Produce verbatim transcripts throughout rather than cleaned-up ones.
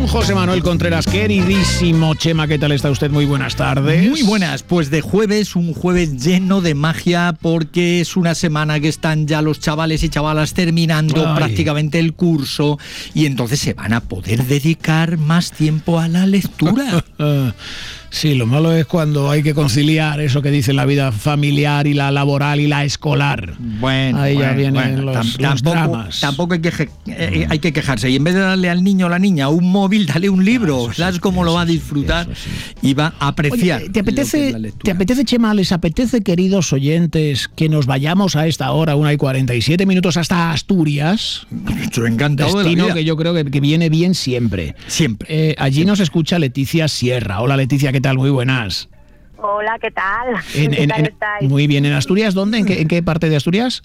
José Manuel Contreras, queridísimo Chema, ¿qué tal está usted? Muy buenas tardes. Muy buenas, pues de jueves, un jueves lleno de magia, porque es una semana que están ya los chavales y chavalas terminando Ay. prácticamente el curso, y entonces se van a poder dedicar más tiempo a la lectura. Sí, lo malo es cuando hay que conciliar eso que dice la vida familiar y la laboral y la escolar. Bueno, ahí bueno, ya vienen bueno, los, tam- los tampoco, dramas. Tampoco hay que, eh, hay que quejarse. Y en vez de darle al niño o la niña un móvil, dale un libro. Ah, sí, ¿Sabes cómo lo va a disfrutar? Sí. Y va a apreciar. Oye, ¿te apetece, lo que es la ¿te apetece, Chema, les apetece, queridos oyentes, que nos vayamos a esta hora, una y cuarenta y siete minutos, hasta Asturias? Yo encantado de la Destino vida. que yo creo que, que viene bien siempre. Siempre. Eh, allí Siempre. Nos escucha Leticia Sierra. Hola, Leticia, ¿qué tal? Muy buenas. Hola, ¿qué tal? En, ¿Qué en, tal en, estáis? muy bien. ¿En Asturias dónde? ¿En qué, en qué parte de Asturias?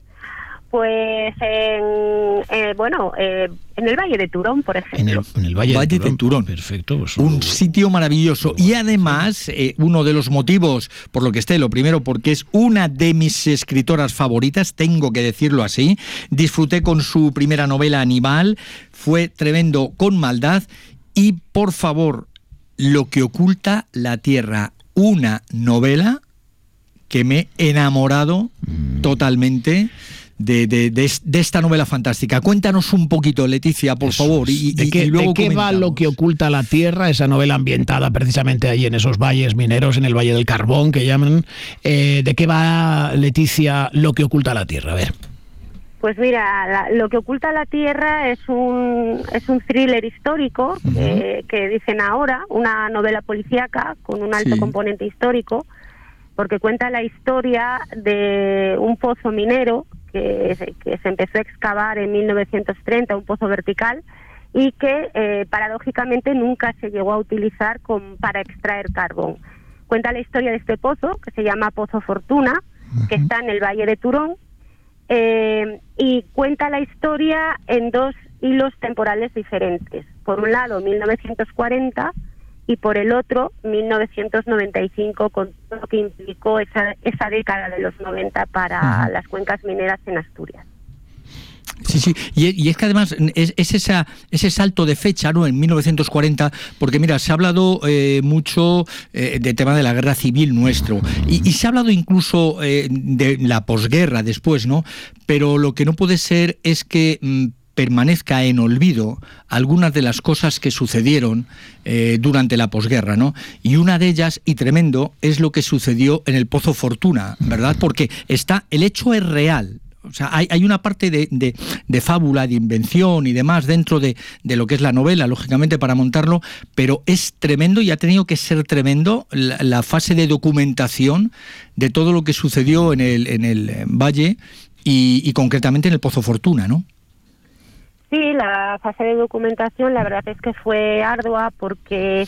Pues en, eh, bueno, eh, en el Valle de Turón, por ejemplo. En el, en el Valle, Valle de Turón. de Turón. Perfecto. Pues, Un sitio maravilloso. Y además, eh, uno de los motivos por lo que esté, lo primero, porque es una de mis escritoras favoritas, tengo que decirlo así. Disfruté con su primera novela, Aníbal, fue tremendo con maldad. Y, por favor, Lo que oculta la tierra, una novela que me he enamorado mm. totalmente de, de, de, de esta novela fantástica. Cuéntanos un poquito, Leticia, por Eso favor. Es. Y, ¿De y, qué, y luego ¿de qué va Lo que oculta la tierra? Esa novela ambientada precisamente ahí en esos valles mineros, en el Valle del Carbón, que llaman. Eh, ¿De qué va, Leticia, Lo que oculta la tierra? A ver. Pues mira, la, Lo que oculta la tierra es un es un thriller histórico uh-huh. que, que dicen ahora, una novela policíaca con un alto sí. componente histórico, porque cuenta la historia de un pozo minero que, que se empezó a excavar en mil novecientos treinta, un pozo vertical, y que eh, paradójicamente nunca se llegó a utilizar con, para extraer carbón. Cuenta la historia de este pozo, que se llama Pozo Fortuna, uh-huh. que está en el Valle de Turón, Eh, y cuenta la historia en dos hilos temporales diferentes. Por un lado, mil novecientos cuarenta, y por el otro, mil novecientos noventa y cinco, con todo lo que implicó esa, esa década de los noventa para uh-huh. las cuencas mineras en Asturias. Sí, sí, y, y es que además es, es esa, ese salto de fecha, ¿no?, en mil novecientos cuarenta, porque mira, se ha hablado eh, mucho eh, del tema de la guerra civil nuestro, y, y se ha hablado incluso eh, de la posguerra después, ¿no? Pero lo que no puede ser es que mm, permanezca en olvido algunas de las cosas que sucedieron eh, durante la posguerra, ¿no? Y una de ellas, y tremendo, es lo que sucedió en el Pozo Fortuna, ¿verdad? Porque está, el hecho es real. O sea, hay, hay una parte de, de, de fábula, de invención y demás dentro de, de lo que es la novela, lógicamente, para montarlo, pero es tremendo y ha tenido que ser tremendo la, la fase de documentación de todo lo que sucedió en el, en el Valle y, y concretamente en el Pozo Fortuna, ¿no? Sí, la fase de documentación la verdad es que fue ardua porque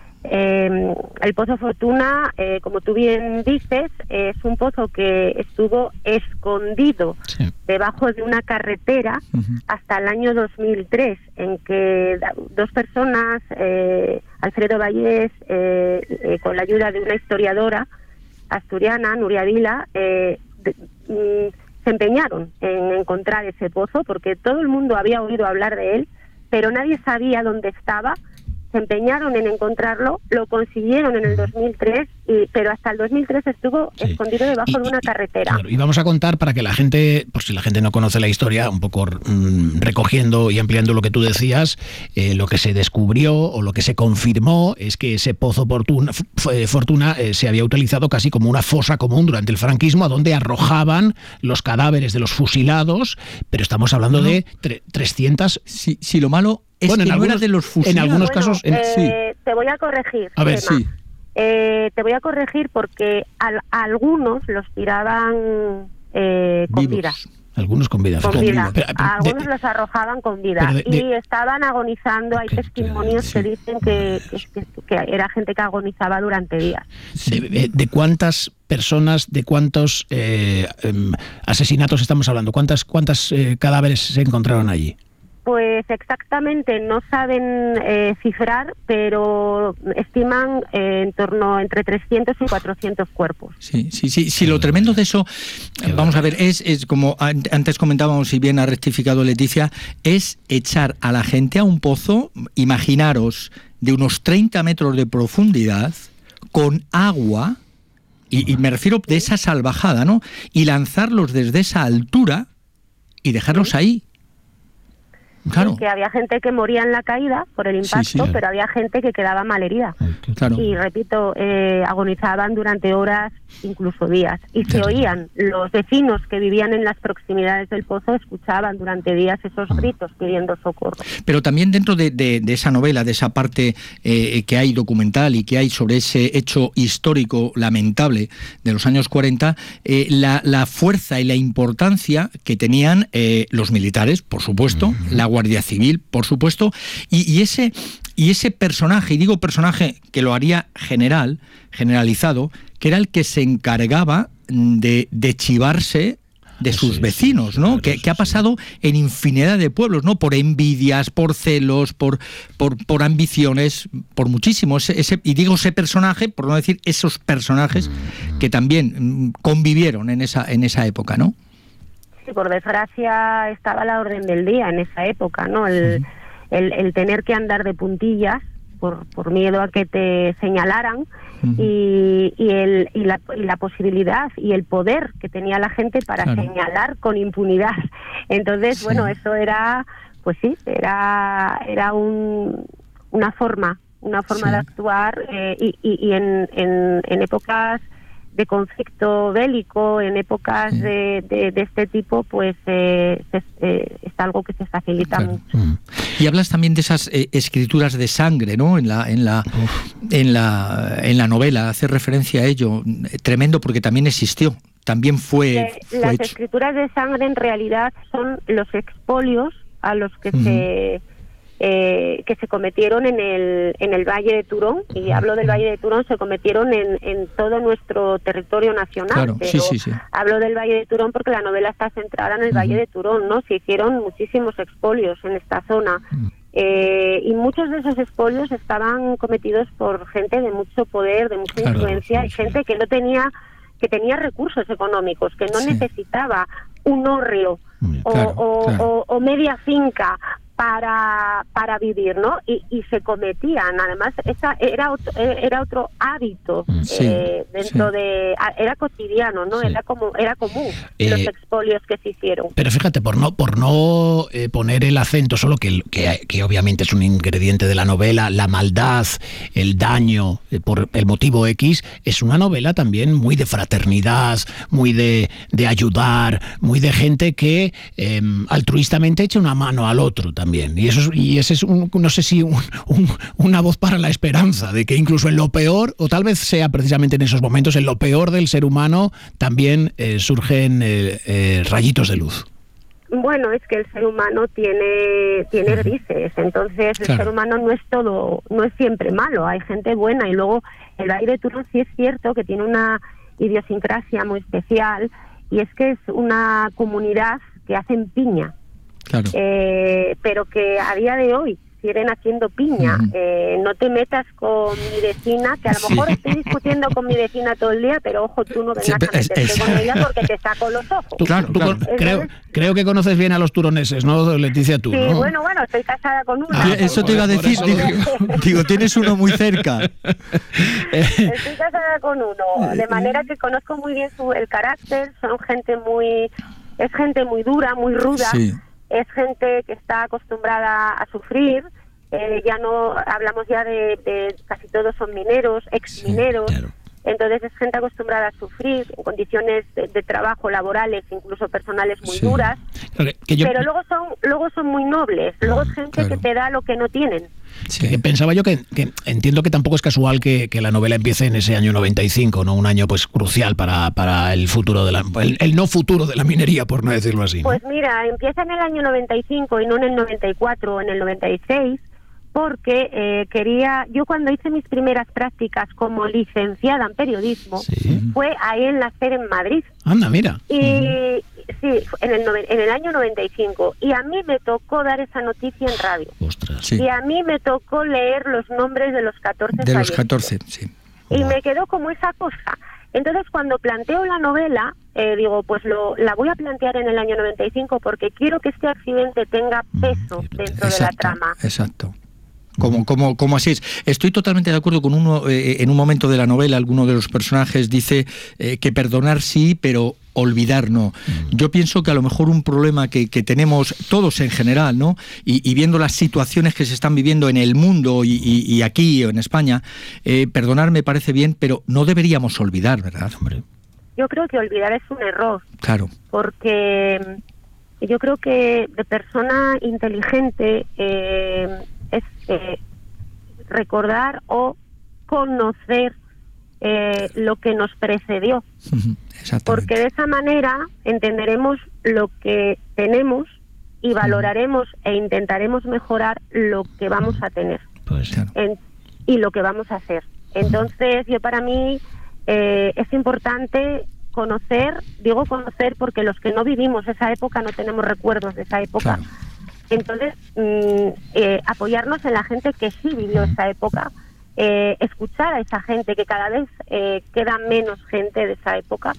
eh, el Pozo Fortuna, eh, como tú bien dices, es un pozo que estuvo escondido sí. debajo de una carretera uh-huh. hasta el año dos mil tres, en que dos personas, eh, Alfredo Vallés, eh, eh, con la ayuda de una historiadora asturiana, Nuria Vila, eh, de, mm, se empeñaron en encontrar ese pozo, porque todo el mundo había oído hablar de él, pero nadie sabía dónde estaba. Se empeñaron en encontrarlo, lo consiguieron en el dos mil tres, y, pero hasta el dos mil tres estuvo sí. escondido debajo y, de una carretera. Claro, y vamos a contar para que la gente, por si la gente no conoce la historia, un poco mmm, recogiendo y ampliando lo que tú decías, eh, lo que se descubrió o lo que se confirmó es que ese pozo Fortuna, Fortuna eh, se había utilizado casi como una fosa común durante el franquismo, a donde arrojaban los cadáveres de los fusilados, pero estamos hablando no. de tre- trescientas... Si, si lo malo... Es bueno, que en, no algunos, era de los fusilados. en algunos bueno, casos... En, eh, sí. Te voy a corregir. A ver, Emma. sí. Eh, te voy a corregir porque a, a algunos los tiraban eh, con Vivos. vida. Algunos con vida. Con con vida. vida. Pero, pero, a algunos de, los arrojaban con vida. de, de, y estaban agonizando. Hay que, testimonios sí. que dicen que, que, que era gente que agonizaba durante días. ¿De, de, de cuántas personas, de cuántos eh, eh, asesinatos estamos hablando? ¿Cuántas, cuántas eh, cadáveres se encontraron allí? Pues exactamente no saben eh, cifrar, pero estiman eh, en torno entre trescientos y cuatrocientos cuerpos. Sí, sí, sí. sí lo tremendo de eso, vamos a ver, es, es como antes comentábamos y bien ha rectificado Leticia, es echar a la gente a un pozo, imaginaros, de unos treinta metros de profundidad, con agua, y, y me refiero de esa salvajada, ¿no? Y lanzarlos desde esa altura y dejarlos ahí. Claro. Que había gente que moría en la caída por el impacto, sí, sí, pero había gente que quedaba malherida. Claro. Y repito, eh, agonizaban durante horas, incluso días. Y claro. Se oían, los vecinos que vivían en las proximidades del pozo escuchaban durante días esos gritos pidiendo socorro. Pero también dentro de, de, de esa novela, de esa parte eh, que hay documental y que hay sobre ese hecho histórico lamentable de los años cuarenta, eh, la, la fuerza y la importancia que tenían eh, los militares, por supuesto, uh-huh. la Guardia Civil, por supuesto, y, y ese y ese personaje, y digo personaje que lo haría general, generalizado, que era el que se encargaba de, de chivarse de sus sí, vecinos, ¿no? Sí, que, que ha pasado en infinidad de pueblos, ¿no? Por envidias, por celos, por por, por ambiciones, por muchísimo. Ese, ese, y digo ese personaje, por no decir esos personajes que también convivieron en esa en esa época, ¿no? Sí, por desgracia estaba a la orden del día en esa época, ¿no? El, uh-huh. el, el tener que andar de puntillas por, por miedo a que te señalaran uh-huh. y, y, el, y, la, y la posibilidad y el poder que tenía la gente para claro. señalar con impunidad. Entonces, sí. bueno, eso era, pues sí, era, era un, una forma, una forma sí. de actuar eh, y, y, y en, en, en épocas de conflicto bélico, en épocas sí. de, de, de este tipo, pues eh, es, eh, es algo que se facilita claro. mucho. Mm. Y hablas también de esas eh, escrituras de sangre, ¿no? En la, en la, en la, en la novela, hace referencia a ello, tremendo porque también existió, también fue. Eh, fue las hecho. escrituras de sangre en realidad son los expolios a los que uh-huh. se Eh, que se cometieron en el en el Valle de Turón, y hablo del Valle de Turón, se cometieron en, en todo nuestro territorio nacional, claro, pero sí, sí, sí. hablo del Valle de Turón porque la novela está centrada en el uh-huh. Valle de Turón, ¿no? Se hicieron muchísimos expolios en esta zona, uh-huh. eh, y muchos de esos expolios estaban cometidos por gente de mucho poder, de mucha claro, influencia, sí, y sí. gente que no tenía que tenía recursos económicos, que no sí. necesitaba un hórreo o, claro, o, claro. O, o media finca para para vivir, ¿no? Y, y se cometían, además, esa era otro, era otro hábito sí, eh, dentro sí. de era cotidiano, ¿no? Sí. Era como era común eh, los expolios que se hicieron. Pero fíjate, por no por no eh, poner el acento solo que, que que obviamente es un ingrediente de la novela, la maldad, el daño eh, por el motivo X, es una novela también muy de fraternidad, muy de de ayudar, muy de gente que eh, altruistamente echa una mano al otro también. Y eso es, y ese es un, no sé si un, un, una voz para la esperanza de que incluso en lo peor, o tal vez sea precisamente en esos momentos, en lo peor del ser humano también eh, surgen eh, eh, rayitos de luz. Bueno, es que el ser humano tiene tiene grises, entonces el claro. ser humano no es todo, no es siempre malo, hay gente buena, y luego el Valle de Turón sí es cierto que tiene una idiosincrasia muy especial, y es que es una comunidad que hacen piña. Claro. Eh, pero que a día de hoy siguen haciendo piña. Uh-huh. Eh, no te metas con mi vecina, que a lo sí. mejor estoy discutiendo con mi vecina todo el día, pero ojo, tú no vengas sí, a meterte es, es... con ella porque te saco los ojos. Tú, claro, tú claro. Con, creo, creo que conoces bien a los turoneses, ¿no, Leticia? Tú, sí, ¿no? bueno, bueno, estoy casada con uno. Ah, eso te iba a decir, digo, digo, tienes uno muy cerca. Estoy casada con uno, de manera que conozco muy bien su, el carácter, son gente muy, es gente muy dura, muy ruda. Sí. Es gente que está acostumbrada a sufrir, eh, ya no hablamos ya de, de casi todos son mineros, ex mineros, sí, claro. Entonces es gente acostumbrada a sufrir en condiciones de, de trabajo laborales, incluso personales muy sí. duras, okay, que yo... pero luego son luego son muy nobles, luego es gente claro. que te da lo que no tienen. Sí. Que pensaba yo que, que entiendo que tampoco es casual que, que la novela empiece en ese año noventa y cinco, ¿no? Un año pues crucial para, para el futuro de la el, el no futuro de la minería, por no decirlo así, ¿no? Pues mira, empieza en el año noventa y cinco y no en el noventa y cuatro o en el noventa y seis, porque eh, quería, yo cuando hice mis primeras prácticas como licenciada en periodismo, sí. fue ahí en la SER en Madrid. Anda, mira. Y uh-huh. sí, en el, en el año noventa y cinco. Y a mí me tocó dar esa noticia en radio. Ostras, sí. Y a mí me tocó leer los nombres de los catorce De los catorce, sí. Y wow. me quedó como esa cosa. Entonces, cuando planteo la novela, eh, digo, pues lo, la voy a plantear en el año noventa y cinco porque quiero que este accidente tenga peso dentro exacto, de la trama. Exacto. Como, como, como así es. Estoy totalmente de acuerdo con uno, eh, en un momento de la novela, alguno de los personajes dice eh, que perdonar sí, pero olvidar no. Mm. Yo pienso que a lo mejor un problema que, que tenemos todos en general, ¿no? Y, y viendo las situaciones que se están viviendo en el mundo y, y, y aquí en España, eh, perdonar me parece bien, pero no deberíamos olvidar, ¿verdad, hombre? Yo creo que olvidar es un error. Claro. Porque yo creo que de persona inteligente eh, es eh, recordar o conocer eh, lo que nos precedió. Porque de esa manera entenderemos lo que tenemos y valoraremos e intentaremos mejorar lo que vamos a tener pues, claro. en, y lo que vamos a hacer. Entonces, yo para mí eh, es importante conocer, digo conocer porque los que no vivimos esa época no tenemos recuerdos de esa época. Claro. Entonces, mmm, eh, apoyarnos en la gente que sí vivió esa época, eh, escuchar a esa gente, que cada vez eh, queda menos gente de esa época,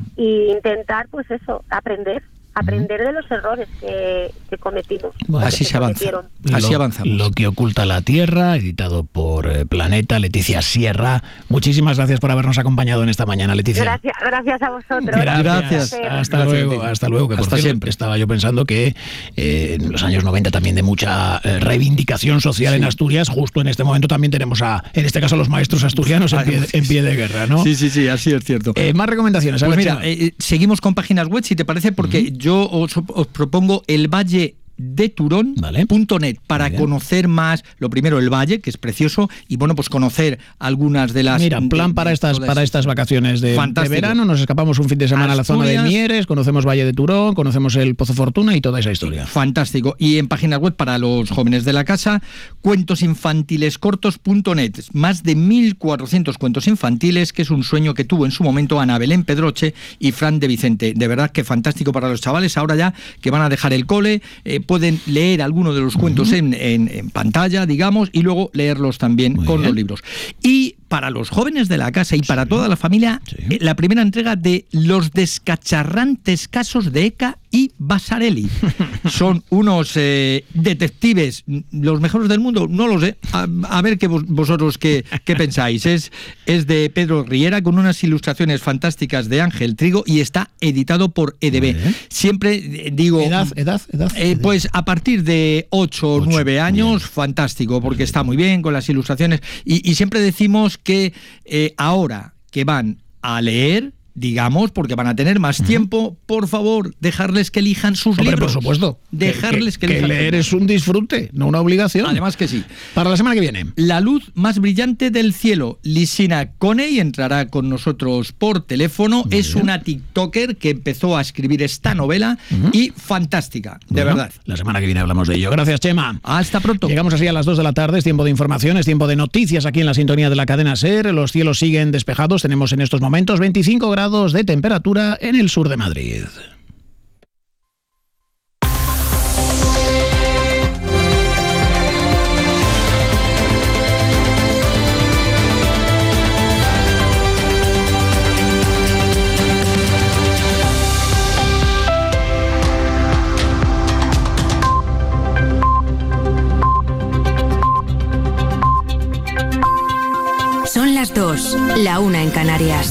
e intentar, pues eso, aprender. aprender de los errores que, que cometimos. Bueno, así se avanza. Así lo, avanzamos. Lo que oculta la Tierra, editado por eh, Planeta, Leticia Sierra. Muchísimas gracias por habernos acompañado en esta mañana, Leticia. Gracias, gracias a vosotros. Gracias. Gracias. Hasta Gracias. luego, hasta luego. Que hasta por cierto, siempre. Estaba yo pensando que eh, en los años noventa también de mucha eh, reivindicación social sí. en Asturias, justo en este momento también tenemos a, en este caso, a los maestros asturianos en pie, en pie de guerra, ¿no? Sí, sí, sí, así es cierto. Eh, más recomendaciones. A pues ver, mira, eh, seguimos con páginas web, si te parece, porque uh-huh. yo os os propongo el Valle de Turón punto net vale. para conocer más, lo primero, el valle, que es precioso, y bueno, pues conocer algunas de las... Mira, plan de, para de estas para estas vacaciones de, de verano, nos escapamos un fin de semana Asturias, a la zona de Mieres, conocemos Valle de Turón, conocemos el Pozo Fortuna y toda esa historia. Fantástico. Y en páginas web para los jóvenes de la casa, cuentos infantiles cortos punto net, más de mil cuatrocientos cuentos infantiles, que es un sueño que tuvo en su momento Ana Belén Pedroche y Fran de Vicente. De verdad que fantástico para los chavales, ahora ya que van a dejar el cole, eh, pueden leer alguno de los cuentos uh-huh. en, en, en pantalla, digamos, y luego leerlos también Muy con bien. los libros. Y para los jóvenes de la casa y para sí. toda la familia, sí. eh, la primera entrega de Los descacharrantes casos de Eka y Basarelli. Son unos eh, detectives, los mejores del mundo, no lo sé. A, a ver que vos, vosotros qué, qué pensáis. Es, es de Pedro Riera, con unas ilustraciones fantásticas de Ángel Trigo, y está editado por E D B. Siempre eh, digo... ¿Edad? ¿Edad? edad eh, pues a partir de ocho o nueve años, bien. fantástico, porque está muy bien con las ilustraciones. Y, y siempre decimos que eh, ahora que van a leer, digamos, porque van a tener más uh-huh. tiempo, por favor, dejarles que elijan sus Hombre, libros. por supuesto. Dejarles que, que, que, que leer es un disfrute, no una obligación. Además que sí. Para la semana que viene. La luz más brillante del cielo. Lisina Coney entrará con nosotros por teléfono. Muy es bien. Una TikToker que empezó a escribir esta novela uh-huh. y fantástica, de bueno, verdad. La semana que viene hablamos de ello. Gracias, Chema. Hasta pronto. Llegamos así a las dos de la tarde, es tiempo de información, es tiempo de noticias aquí en la sintonía de la cadena SER. Los cielos siguen despejados, tenemos en estos momentos veinticinco grados de temperatura en el sur de Madrid. Son las dos, la una en Canarias.